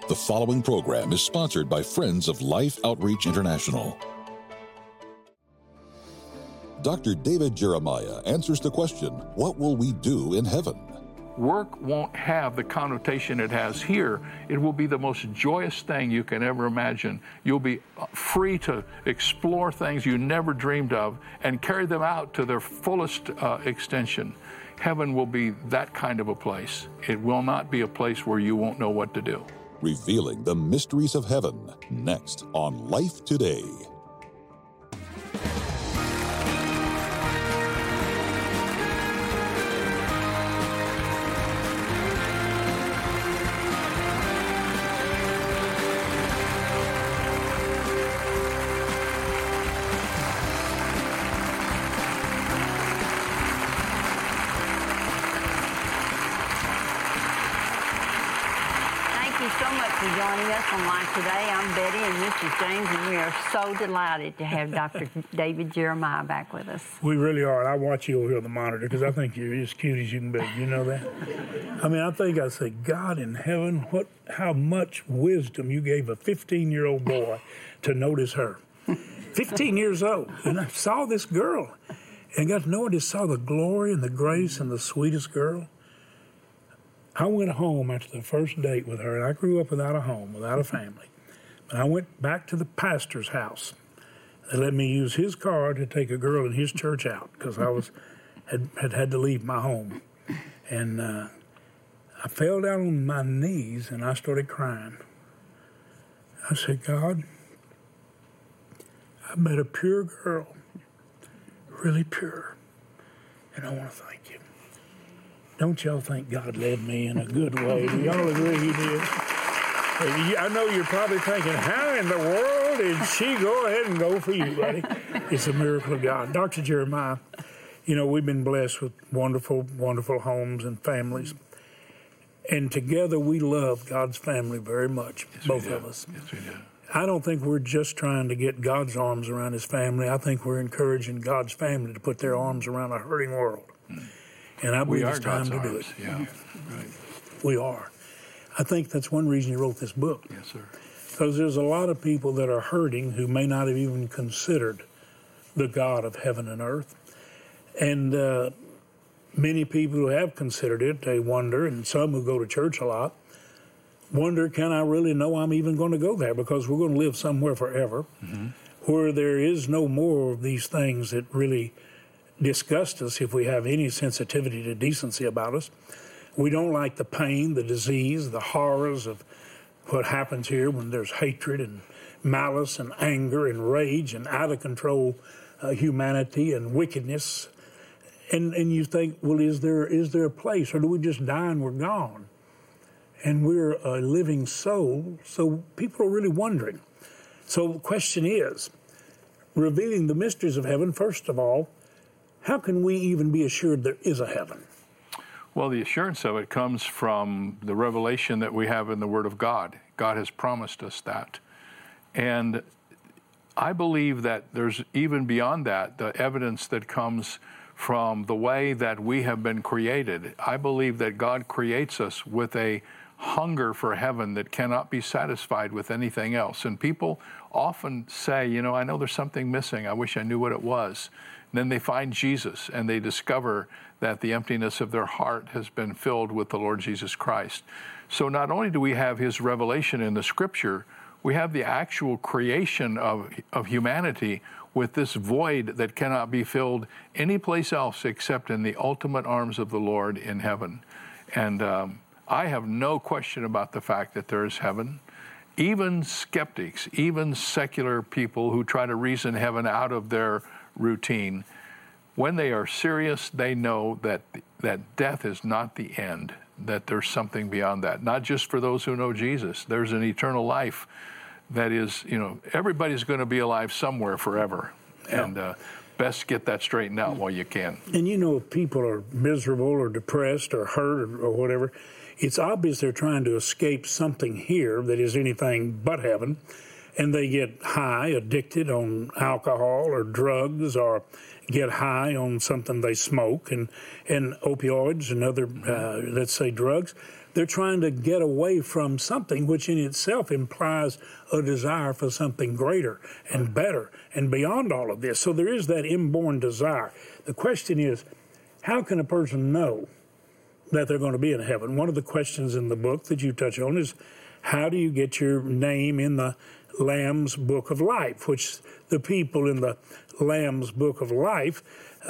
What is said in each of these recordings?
The following program is sponsored by Friends of Life Outreach International. Dr. David Jeremiah answers the question, what will we do in heaven? Work won't have the connotation it has here. It will be the most joyous thing you can ever imagine. You'll be free to explore things you never dreamed of and carry them out to their fullest extension. Heaven will be that kind of a place. It will not be a place where you won't know what to do. Revealing the mysteries of heaven, next on Life Today. On Life Today, I'm Betty and Mr. James, and we are so delighted to have Dr. David Jeremiah back with us. We really are. I watch you over here on the monitor because I think you're as cute as you can be. You know that? I mean, I think I say, God in heaven, how much wisdom you gave a 15-year-old boy to notice her. 15 years old. And I saw this girl and got to know her. Just saw the glory and the grace and the sweetest girl. I went home after the first date with her, and I grew up without a home, without a family. But I went back to the pastor's house. They let me use his car to take a girl in his church out because I had to leave my home. And I fell down on my knees, and I started crying. I said, God, I met a pure girl, really pure, and I want to thank you. Don't y'all think God led me in a good way? Do y'all agree he did? I know you're probably thinking, how in the world did she go ahead and go for you, buddy? It's a miracle of God. Dr. Jeremiah, you know, we've been blessed with wonderful, wonderful homes and families. And together we love God's family very much, yes, both of us. Yes, we do. I don't think we're just trying to get God's arms around his family. I think we're encouraging God's family to put their arms around a hurting world. And I believe it's time to do it. Yeah, right. We are. I think that's one reason you wrote this book. Yes, sir. Because there's a lot of people that are hurting who may not have even considered the God of heaven and earth. And many people who have considered it, they wonder, and some who go to church a lot, wonder, can I really know I'm even going to go there? Because we're going to live somewhere forever, where there is no more of these things that really disgust us if we have any sensitivity to decency about us. We don't like the pain, the disease, the horrors of what happens here when there's hatred and malice and anger and rage and out of control humanity and wickedness. And you think, well, is there a place, or do we just die and we're gone? And we're a living soul, so people are really wondering. So the question is, revealing the mysteries of heaven, first of all, how can we even be assured there is a heaven? Well, the assurance of it comes from the revelation that we have in the Word of God. God has promised us that. And I believe that there's even beyond that, the evidence that comes from the way that we have been created. I believe that God creates us with a hunger for heaven that cannot be satisfied with anything else. And people often say, you know, I know there's something missing. I wish I knew what it was. And then they find Jesus and they discover that the emptiness of their heart has been filled with the Lord Jesus Christ. So not only do we have his revelation in the Scripture, we have the actual creation of humanity with this void that cannot be filled anyplace else except in the ultimate arms of the Lord in heaven. And I have no question about the fact that there is heaven. Even skeptics, even secular people who try to reason heaven out of their routine, when they are serious, they know that death is not the end, that there's something beyond that. Not just for those who know Jesus. There's an eternal life that is, you know, everybody's going to be alive somewhere forever. Yeah. And best get that straightened out while you can. And you know, if people are miserable or depressed or hurt or whatever, it's obvious they're trying to escape something here that is anything but heaven. And they get high, addicted on alcohol or drugs, or get high on something they smoke, and opioids and other, let's say, drugs. They're trying to get away from something which in itself implies a desire for something greater and better and beyond all of this. So there is that inborn desire. The question is, how can a person know that they're going to be in heaven? One of the questions in the book that you touch on is, how do you get your name in the Lamb's Book of Life, which the people in the Lamb's Book of Life,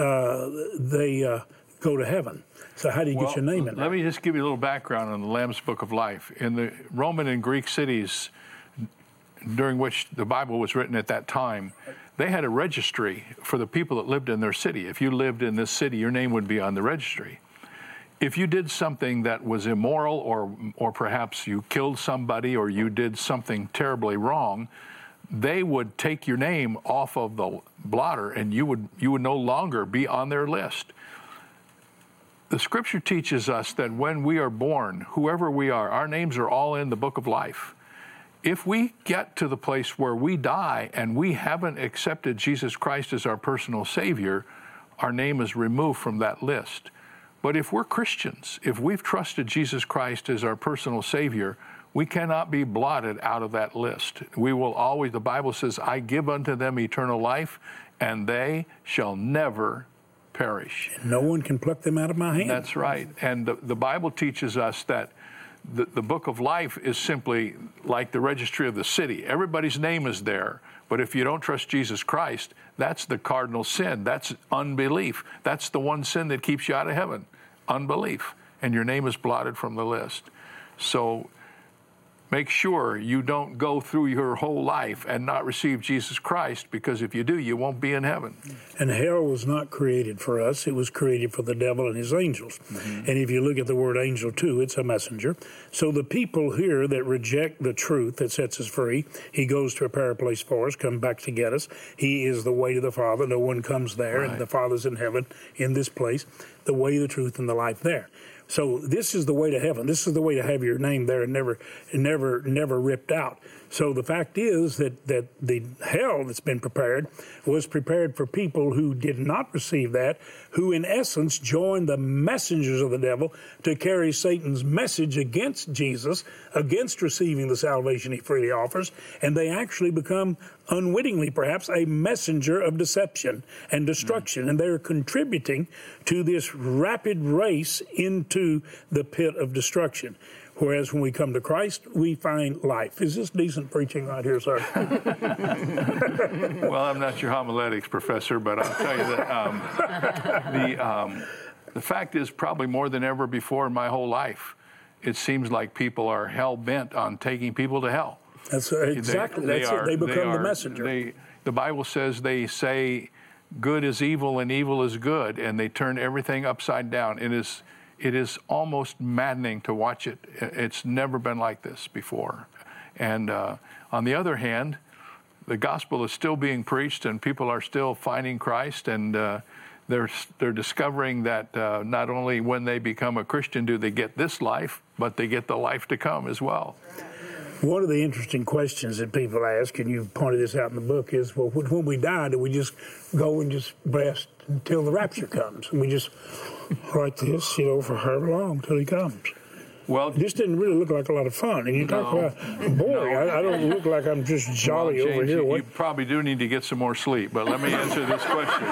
they go to heaven. So how do you get your name in there? Let me just give you a little background on the Lamb's Book of Life. In the Roman and Greek cities during which the Bible was written at that time, they had a registry for the people that lived in their city. If you lived in this city, your name would be on the registry. If you did something that was immoral, or perhaps you killed somebody, or you did something terribly wrong, they would take your name off of the blotter, and you would no longer be on their list. The Scripture teaches us that when we are born, whoever we are, our names are all in the Book of Life. If we get to the place where we die and we haven't accepted Jesus Christ as our personal Savior, our name is removed from that list. But if we're Christians, if we've trusted Jesus Christ as our personal Savior, we cannot be blotted out of that list. We will always, the Bible says, I give unto them eternal life, and they shall never perish. No one can pluck them out of my hand. That's right. And the Bible teaches us that the Book of Life is simply like the registry of the city. Everybody's name is there. But if you don't trust Jesus Christ, that's the cardinal sin. That's unbelief. That's the one sin that keeps you out of heaven, unbelief. And your name is blotted from the list. So make sure you don't go through your whole life and not receive Jesus Christ, because if you do, you won't be in heaven. And hell was not created for us. It was created for the devil and his angels. Mm-hmm. And if you look at the word angel too, it's a messenger. So the people here that reject the truth that sets us free, he goes to prepare a place for us, come back to get us. He is the way to the Father. No one comes there, right. And the Father's in heaven in this place. The way, the truth, and the life there. So this is the way to heaven. This is the way to have your name there and never ripped out. So the fact is that the hell that's been prepared was prepared for people who did not receive that, who in essence joined the messengers of the devil to carry Satan's message against Jesus, against receiving the salvation he freely offers, and they actually become unwittingly perhaps a messenger of deception and destruction, and they're contributing to this rapid race into the pit of destruction. Whereas when we come to Christ, we find life. Is this decent preaching right here, sir? Well, I'm not your homiletics professor, but I'll tell you that the fact is, probably more than ever before in my whole life, it seems like people are hell-bent on taking people to hell. That's exactly. They become the messenger. The Bible says they say good is evil and evil is good, and they turn everything upside down. It is almost maddening to watch it. It's never been like this before. And on the other hand, the gospel is still being preached, and people are still finding Christ, and they're discovering that not only when they become a Christian do they get this life, but they get the life to come as well. One of the interesting questions that people ask, and you've pointed this out in the book, is, well, when we die, do we just go and just rest until the rapture comes? And we just write this, for however long, till he comes. Well, this didn't really look like a lot of fun. And you talk about, boy, I don't look like I'm just jolly James, over here. You probably do need to get some more sleep, but let me answer this question.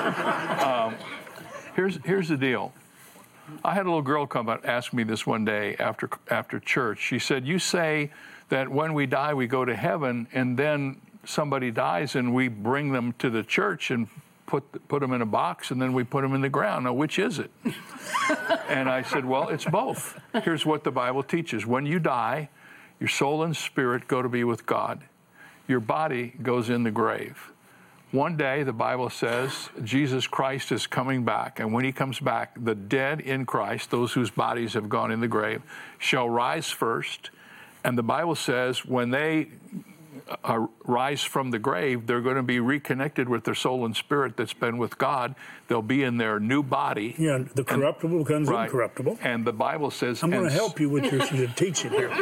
Here's the deal. I had a little girl come and ask me this one day after church. She said, you say that when we die, we go to heaven, and then somebody dies and we bring them to the church and put them in a box, and then we put them in the ground. Now, which is it? And I said, well, it's both. Here's what the Bible teaches. When you die, your soul and spirit go to be with God. Your body goes in the grave. One day, the Bible says, Jesus Christ is coming back, and when he comes back, the dead in Christ, those whose bodies have gone in the grave, shall rise first. And the Bible says when they rise from the grave, they're going to be reconnected with their soul and spirit that's been with God. They'll be in their new body. Yeah, the corruptible becomes incorruptible. And the Bible says... I'm going to help you with your teaching here.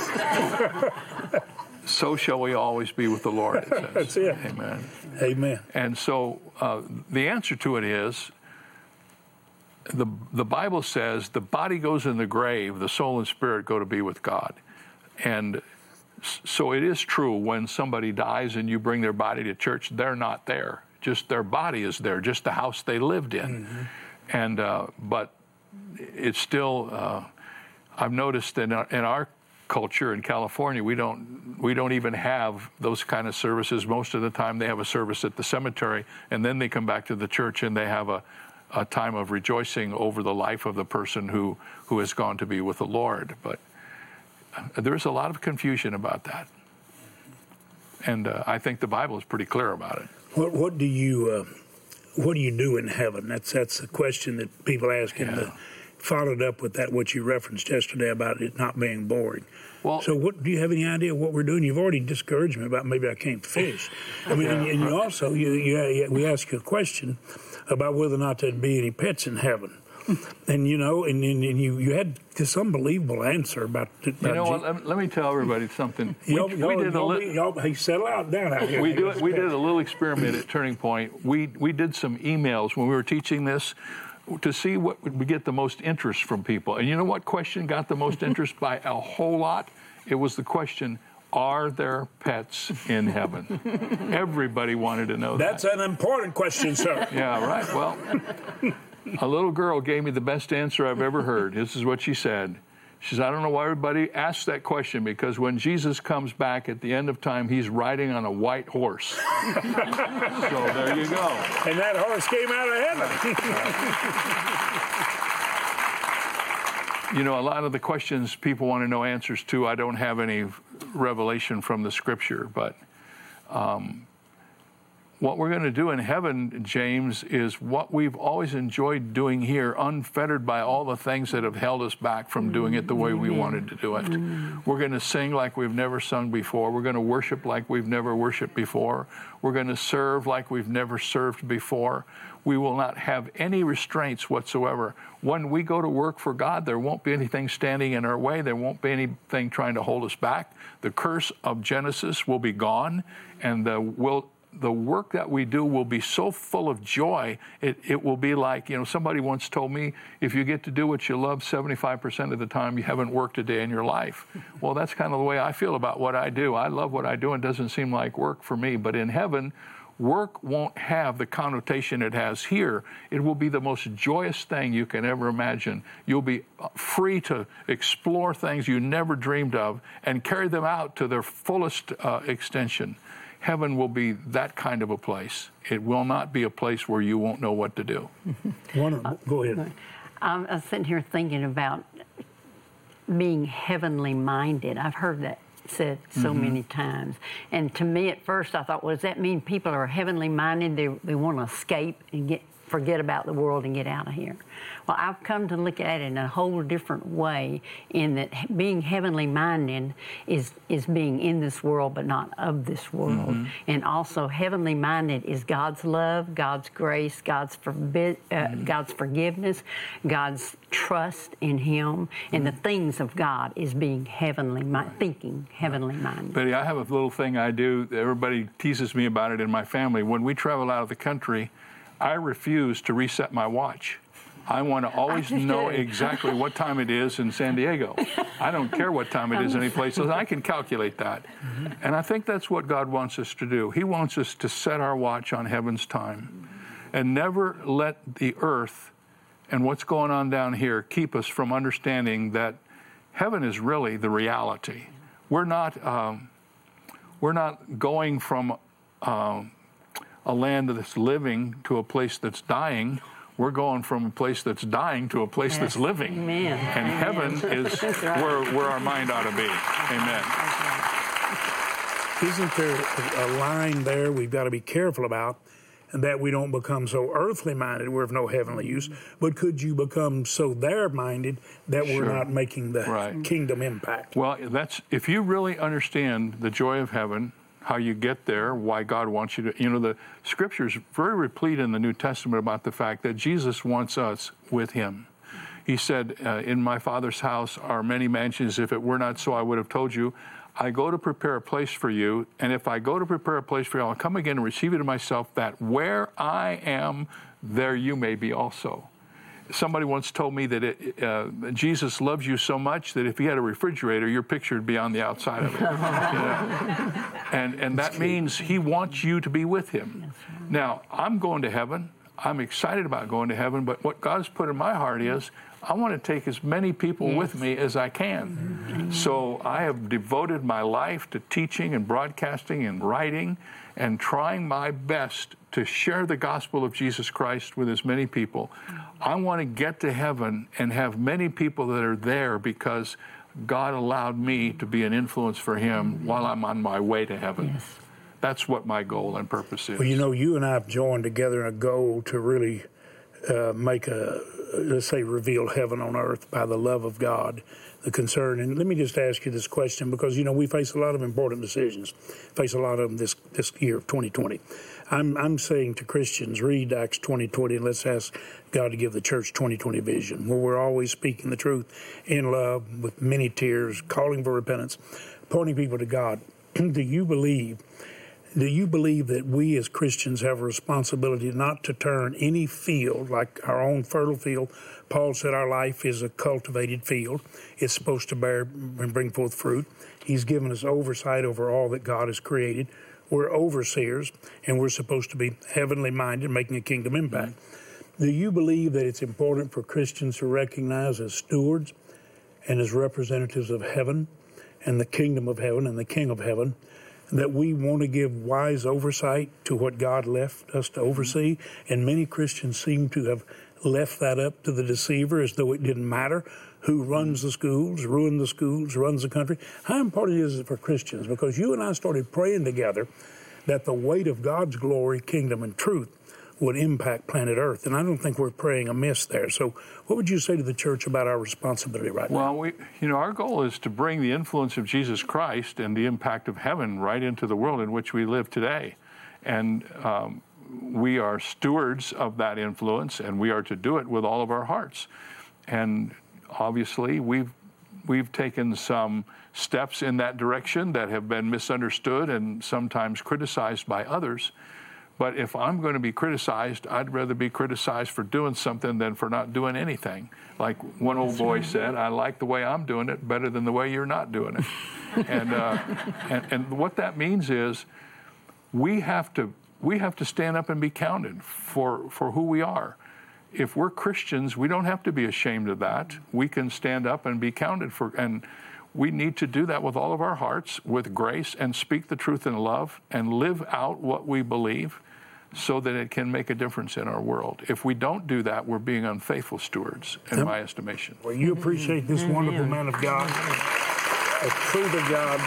So shall we always be with the Lord, it says. That's it. Amen. Amen. And so the answer to it is, the Bible says the body goes in the grave, the soul and spirit go to be with God. And so it is true when somebody dies and you bring their body to church, they're not there. Just their body is there, just the house they lived in. Mm-hmm. And but it's still, I've noticed in our culture in California, we don't even have those kind of services. Most of the time they have a service at the cemetery, and then they come back to the church and they have a time of rejoicing over the life of the person who has gone to be with the Lord. But there's a lot of confusion about that. And I think the Bible is pretty clear about it. What do you do in heaven? That's a question that people ask, and followed up with that what you referenced yesterday about it not being boring. Well, so do you have any idea what we're doing? You've already discouraged me about maybe I can't fish. I mean, and you also we ask you a question about whether or not there'd be any pets in heaven. And you had this unbelievable answer about what? Let me tell everybody something. Hey, settle out down out here. We did a little experiment at Turning Point. We did some emails when we were teaching this to see what would get the most interest from people. And you know what question got the most interest by a whole lot? It was the question, are there pets in heaven? Everybody wanted to know that. That's an important question, sir. Yeah, right. Well, a little girl gave me the best answer I've ever heard. This is what she said. She says, I don't know why everybody asks that question, because when Jesus comes back at the end of time, he's riding on a white horse. So there you go. And that horse came out of heaven. A lot of the questions people want to know answers to, I don't have any revelation from the Scripture, but what we're going to do in heaven, James, is what we've always enjoyed doing here, unfettered by all the things that have held us back from doing it the way we wanted to do it. We're going to sing like we've never sung before. We're going to worship like we've never worshiped before. We're going to serve like we've never served before. We will not have any restraints whatsoever. When we go to work for God, there won't be anything standing in our way. There won't be anything trying to hold us back. The curse of Genesis will be gone, and the work that we do will be so full of joy, it will be like, somebody once told me, if you get to do what you love 75% of the time, you haven't worked a day in your life. Well, that's kind of the way I feel about what I do. I love what I do, and it doesn't seem like work for me. But in heaven, work won't have the connotation it has here. It will be the most joyous thing you can ever imagine. You'll be free to explore things you never dreamed of and carry them out to their fullest extension. Heaven will be that kind of a place. It will not be a place where you won't know what to do. Go ahead. I was sitting here thinking about being heavenly minded. I've heard that said so many times. And to me, at first, I thought, well, does that mean people are heavenly minded? They want to escape and forget about the world and get out of here. Well, I've come to look at it in a whole different way, in that being heavenly minded is being in this world but not of this world. And also heavenly minded is God's love, God's grace, God's forgiveness, God's trust in Him, and the things of God is being thinking heavenly minded. Betty, I have a little thing I do. Everybody teases me about it in my family. When we travel out of the country, I refuse to reset my watch. I want to always know exactly what time it is in San Diego. I don't care what time it is any place else. I can calculate that. And I think that's what God wants us to do. He wants us to set our watch on heaven's time and never let the earth and what's going on down here keep us from understanding that heaven is really the reality. We're not going from a land that's living to a place that's dying. We're going from a place that's dying to a place that's living. Amen. And heaven is where our mind ought to be. Amen. Isn't there a line there we've got to be careful about, and that we don't become so earthly minded we're of no heavenly use, but could you become so there minded that we're not making the kingdom impact? Well, that's if you really understand the joy of heaven, how you get there, why God wants you to, the Scripture's very replete in the New Testament about the fact that Jesus wants us with Him. He said, in my Father's house are many mansions. If it were not so, I would have told you. I go to prepare a place for you, and if I go to prepare a place for you, I'll come again and receive you to myself, that where I am, there you may be also. Somebody once told me that Jesus loves you so much that if he had a refrigerator, your picture would be on the outside of it. And that means he wants you to be with him. Now, I'm going to heaven. I'm excited about going to heaven, but what God's put in my heart is I want to take as many people with me as I can. So I have devoted my life to teaching and broadcasting and writing and trying my best to share the gospel of Jesus Christ with as many people. I want to get to heaven and have many people that are there because God allowed me to be an influence for him while I'm on my way to heaven. Yes. That's what my goal and purpose is. Well, you know, you and I have joined together in a goal to really make let's say, reveal heaven on earth by the love of God, the concern. And let me just ask you this question, because, you know, we face a lot of important decisions, face a lot of them this year of 2020. I'm saying to Christians, read Acts 20:20, and let's ask God to give the church 2020 vision, where we're always speaking the truth in love, with many tears, calling for repentance, pointing people to God. Do you believe that we as Christians have a responsibility not to turn any field, like our own fertile field? Paul said our life is a cultivated field. It's supposed to bear and bring forth fruit. He's given us oversight over all that God has created. We're overseers, and we're supposed to be heavenly minded, making a kingdom impact. Do you believe that it's important for Christians to recognize as stewards and as representatives of heaven and the kingdom of heaven and the King of heaven, that we want to give wise oversight to what God left us to oversee? And many Christians seem to have left that up to the deceiver as though it didn't matter who runs the schools, runs the country. How important is it for Christians? Because you and I started praying together that the weight of God's glory, kingdom, and truth would impact planet Earth. And I don't think we're praying amiss there. So what would you say to the church about our responsibility right now? Well, our goal is to bring the influence of Jesus Christ and the impact of heaven right into the world in which we live today. And we are stewards of that influence, and we are to do it with all of our hearts. And obviously, we've taken some steps in that direction that have been misunderstood and sometimes criticized by others. But if I'm going to be criticized, I'd rather be criticized for doing something than for not doing anything. Like one old boy said, I like the way I'm doing it better than the way you're not doing it. And what that means is we have to stand up and be counted for who we are. If we're Christians, we don't have to be ashamed of that. We can stand up and be counted for, and we need to do that with all of our hearts, with grace, and speak the truth in love, and live out what we believe so that it can make a difference in our world. If we don't do that, we're being unfaithful stewards, in my estimation. Well, you appreciate this wonderful man of God, a truth of God.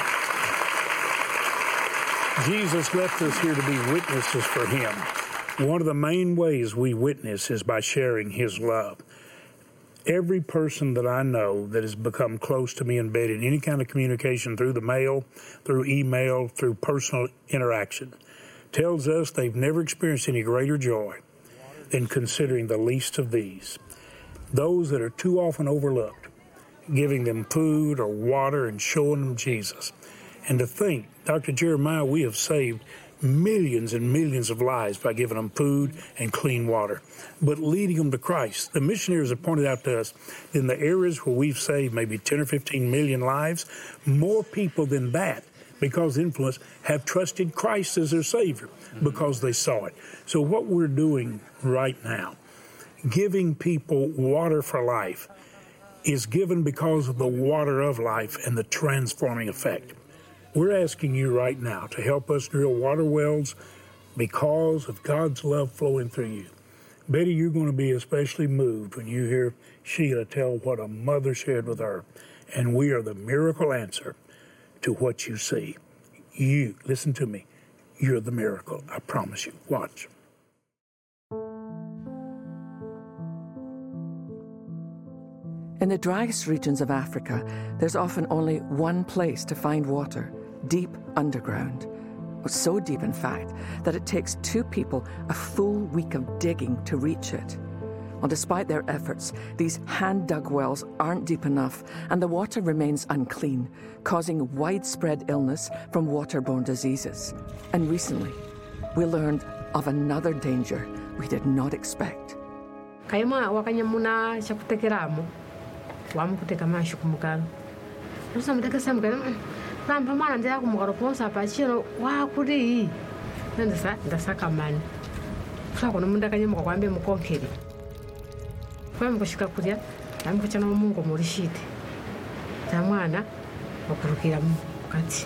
Jesus left us here to be witnesses for him. One of the main ways we witness is by sharing his love. Every person that I know that has become close to me, embedded in any kind of communication through the mail, through email, through personal interaction, tells us they've never experienced any greater joy than considering the least of these, those that are too often overlooked, giving them food or water and showing them Jesus. And to think, Dr. Jeremiah, we have saved millions and millions of lives by giving them food and clean water, but leading them to Christ. The missionaries have pointed out to us, in the areas where we've saved maybe 10 or 15 million lives, more people than that, because influence, have trusted Christ as their Savior because they saw it. So what we're doing right now, giving people water for life, is given because of the water of life and the transforming effect. We're asking you right now to help us drill water wells because of God's love flowing through you. Betty, you're going to be especially moved when you hear Sheila tell what a mother shared with her. And we are the miracle answer to what you see. You, listen to me, you're the miracle. I promise you. Watch. In the driest regions of Africa, there's often only one place to find water, deep underground. So deep, in fact, that it takes two people a full week of digging to reach it. Well, despite their efforts, these hand-dug wells aren't deep enough, and the water remains unclean, causing widespread illness from waterborne diseases. And recently, we learned of another danger we did not expect. kaima wakanyamuna chakutekeramo wamukuteka mashu kumukalo nusa mutekesa mukalo rampa mana ndya kumukalo ponsa pachino wakuri ndasa kamani kusako nomunda kanyamuka kwambe mukonkeri kwa mukushika kulya amukuchana mungu mulishite tamwana wakurukira mukati.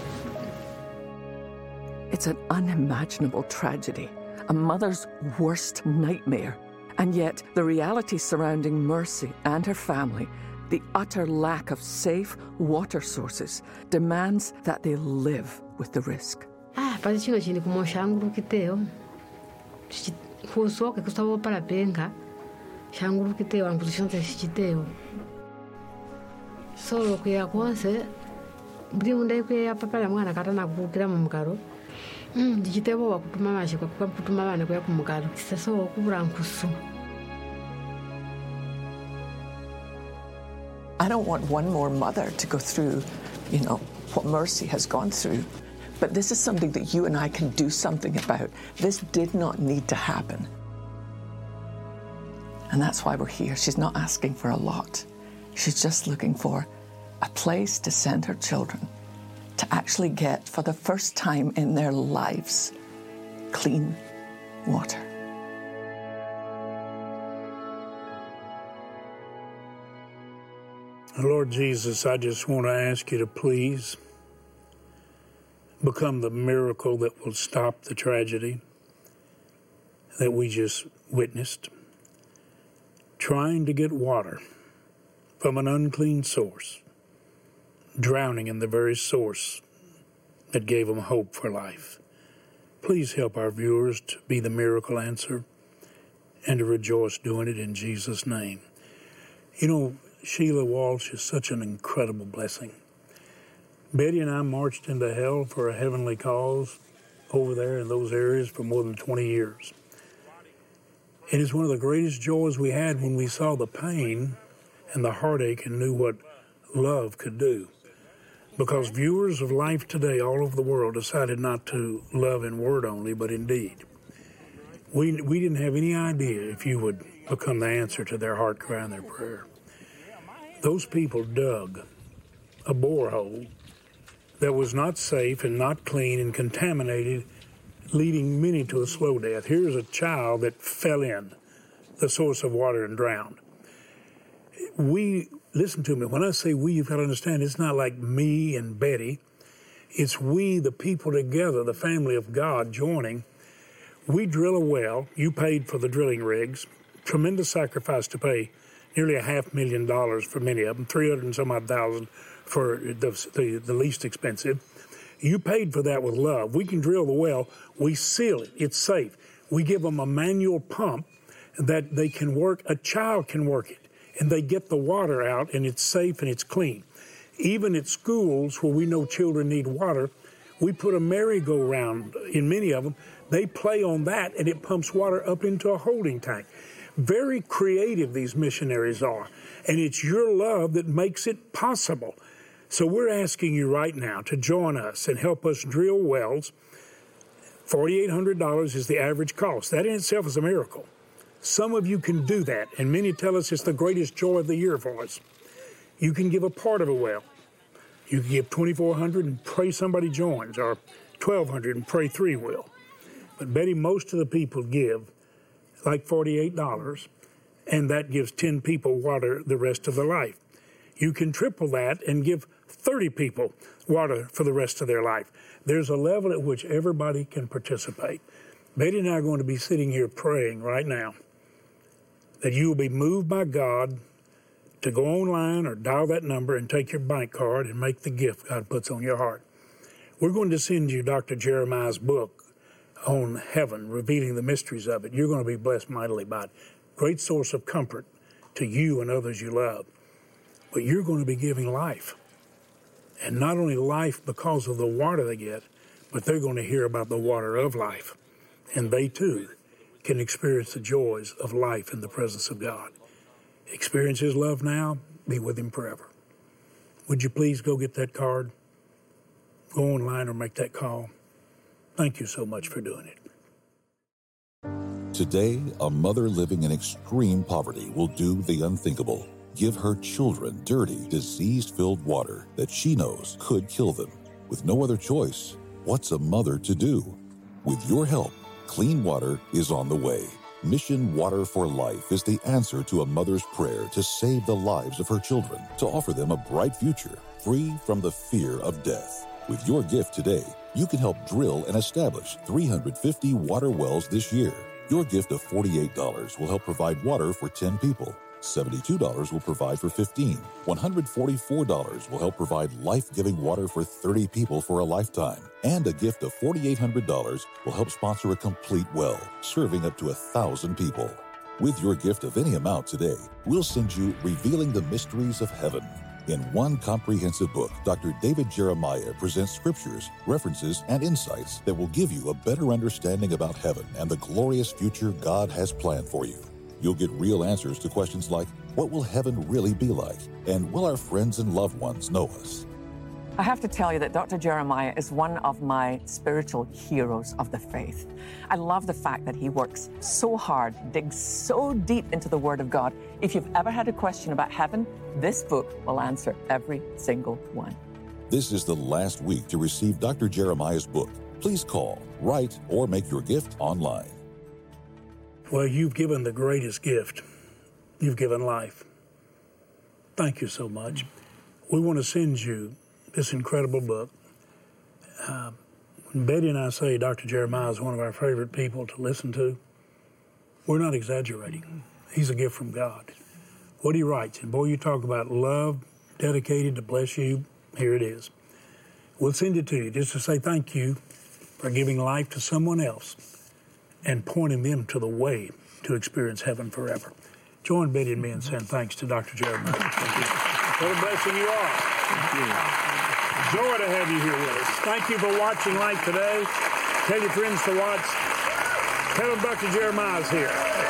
It's an unimaginable tragedy, a mother's worst nightmare. And yet, the reality surrounding Mercy and her family, the utter lack of safe water sources, demands that they live with the risk. Pasi chino chini kumoshangu kiteo. Kusoke kusabo para penga. Shanguru kiteo angu chonte chiteo. So kuya konse bri unde kuya papa la mwana katana kukira mu mukaro. Dijitebo wakutuma mashi kwa kutuma bana kuya ku mukaro. Kisaso okubura nkusu. I don't want one more mother to go through, what Mercy has gone through. But this is something that you and I can do something about. This did not need to happen. And that's why we're here. She's not asking for a lot. She's just looking for a place to send her children to actually get, for the first time in their lives, clean water. Lord Jesus, I just want to ask you to please become the miracle that will stop the tragedy that we just witnessed. Trying to get water from an unclean source, drowning in the very source that gave them hope for life. Please help our viewers to be the miracle answer and to rejoice doing it in Jesus' name. Sheila Walsh is such an incredible blessing. Betty and I marched into hell for a heavenly cause over there in those areas for more than 20 years. And it's one of the greatest joys we had when we saw the pain and the heartache and knew what love could do. Because viewers of Life Today all over the world decided not to love in word only, but in deed. We didn't have any idea if you would become the answer to their heart cry and their prayer. Those people dug a borehole that was not safe and not clean and contaminated, leading many to a slow death. Here's a child that fell in the source of water and drowned. Listen to me, when I say we, you've got to understand it's not like me and Betty. It's we, the people together, the family of God joining. We drill a well. You paid for the drilling rigs. Tremendous sacrifice to pay. Nearly $500,000 for many of them, 300 and some odd thousand for the least expensive. You paid for that with love. We can drill the well. We seal it. It's safe. We give them a manual pump that they can work. A child can work it, and they get the water out, and it's safe and it's clean. Even at schools where we know children need water, we put a merry-go-round in many of them. They play on that, and it pumps water up into a holding tank. Very creative, these missionaries are, and it's your love that makes it possible. So we're asking you right now to join us and help us drill wells. $4,800 is the average cost. That in itself is a miracle. Some of you can do that, and many tell us it's the greatest joy of the year for us. You can give a part of a well. You can give $2,400 and pray somebody joins, or $1,200 and pray 3 will. But Betty, most of the people give like $48, and that gives 10 people water the rest of their life. You can triple that and give 30 people water for the rest of their life. There's a level at which everybody can participate. Betty and I are going to be sitting here praying right now that you will be moved by God to go online or dial that number and take your bank card and make the gift God puts on your heart. We're going to send you Dr. Jeremiah's book on heaven, revealing the mysteries of it. You're going to be blessed mightily by it. Great source of comfort to you and others you love. But you're going to be giving life. And not only life because of the water they get, but they're going to hear about the water of life. And they too can experience the joys of life in the presence of God. Experience His love now, be with Him forever. Would you please go get that card? Go online or make that call. Thank you so much for doing it. Today, a mother living in extreme poverty will do the unthinkable. Give her children dirty, disease-filled water that she knows could kill them. With no other choice, what's a mother to do? With your help, clean water is on the way. Mission Water for Life is the answer to a mother's prayer to save the lives of her children, to offer them a bright future, free from the fear of death. With your gift today, you can help drill and establish 350 water wells this year. Your gift of $48 will help provide water for 10 people. $72 will provide for 15. $144 will help provide life-giving water for 30 people for a lifetime. And a gift of $4,800 will help sponsor a complete well, serving up to 1,000 people. With your gift of any amount today, we'll send you Revealing the Mysteries of Heaven. In one comprehensive book, Dr. David Jeremiah presents scriptures, references, and insights that will give you a better understanding about heaven and the glorious future God has planned for you. You'll get real answers to questions like, what will heaven really be like? And will our friends and loved ones know us? I have to tell you that Dr. Jeremiah is one of my spiritual heroes of the faith. I love the fact that he works so hard, digs so deep into the Word of God. If you've ever had a question about heaven, this book will answer every single one. This is the last week to receive Dr. Jeremiah's book. Please call, write, or make your gift online. Well, you've given the greatest gift. You've given life. Thank you so much. We want to send you this incredible book. When Betty and I say Dr. Jeremiah is one of our favorite people to listen to, we're not exaggerating. He's a gift from God. What he writes, and boy, you talk about love dedicated to bless you, here it is. We'll send it to you just to say thank you for giving life to someone else and pointing them to the way to experience heaven forever. Join Betty and me in saying thanks to Dr. Jeremiah. Thank you. What a blessing you are. Thank you. Joy to have you here with us. Thank you for watching Life Today. Tell your friends to watch. Tell them Dr. Jeremiah's here.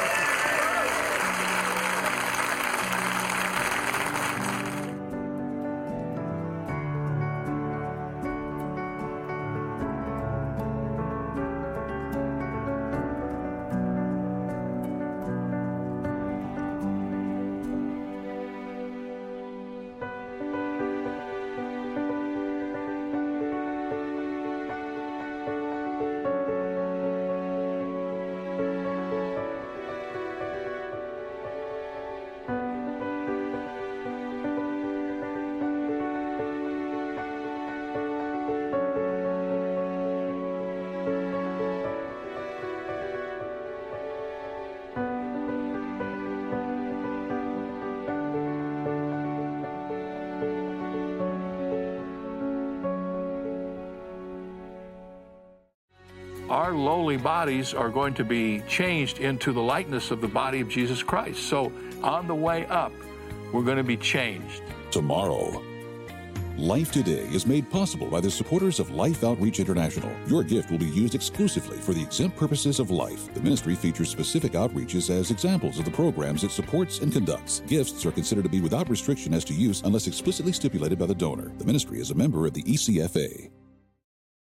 Our lowly bodies are going to be changed into the likeness of the body of Jesus Christ. So on the way up, we're going to be changed. Tomorrow. Life Today is made possible by the supporters of Life Outreach International. Your gift will be used exclusively for the exempt purposes of life. The ministry features specific outreaches as examples of the programs it supports and conducts. Gifts are considered to be without restriction as to use unless explicitly stipulated by the donor. The ministry is a member of the ECFA.